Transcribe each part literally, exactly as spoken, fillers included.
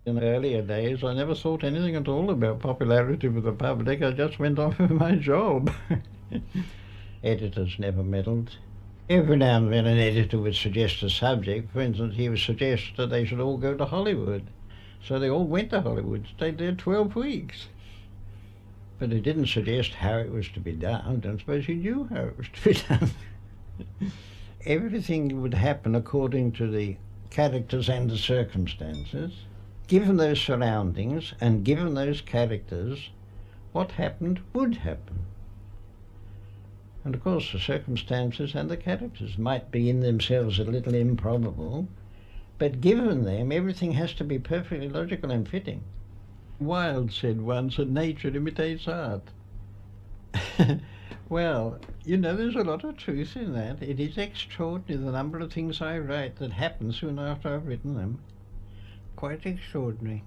In earlier days, I never thought anything at all about popularity with the public. I just went on with my job. Editors never meddled. Every now and then an editor would suggest a subject. For instance, he would suggest that they should all go to Hollywood. So they all went to Hollywood, stayed there twelve weeks. But he didn't suggest how it was to be done. I don't suppose he knew how it was to be done. Everything would happen according to the characters and the circumstances. Given those surroundings and given those characters, what happened would happen. And of course the circumstances and the characters might be in themselves a little improbable, but given them, everything has to be perfectly logical and fitting. Wilde said once that nature imitates art. Well, you know, there's a lot of truth in that. It is extraordinary the number of things I write that happen soon after I've written them. Quite extraordinary.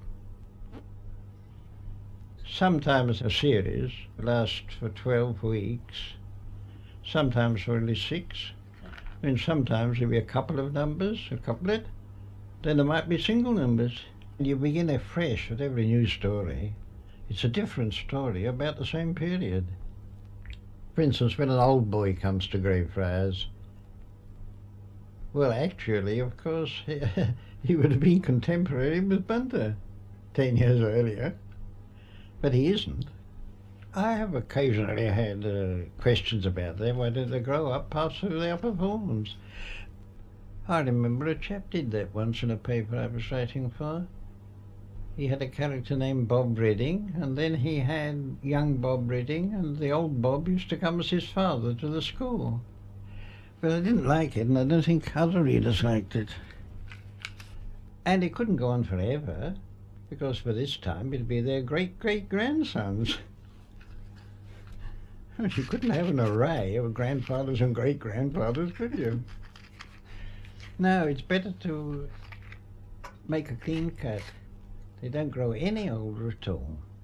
Sometimes a series lasts for twelve weeks, sometimes for only six, and sometimes there'll be a couple of numbers, a couplet, then there might be single numbers. You begin afresh with every new story. It's a different story about the same period. For instance, when an old boy comes to Greyfriars, well, actually, of course, he, he would have been contemporary with Bunter ten years earlier, but he isn't. I have occasionally had uh, questions about that. Why did they grow up past through the upper forms? I remember a chap did that once in a paper I was writing for. He had a character named Bob Redding, and then he had young Bob Redding, and the old Bob used to come as his father to the school. But I didn't like it, and I don't think other readers liked it. And it couldn't go on forever, because by this time it'd be their great-great-grandsons. You couldn't have an array of grandfathers and great-grandfathers, could you? No, it's better to make a clean cut. They don't grow any older at all.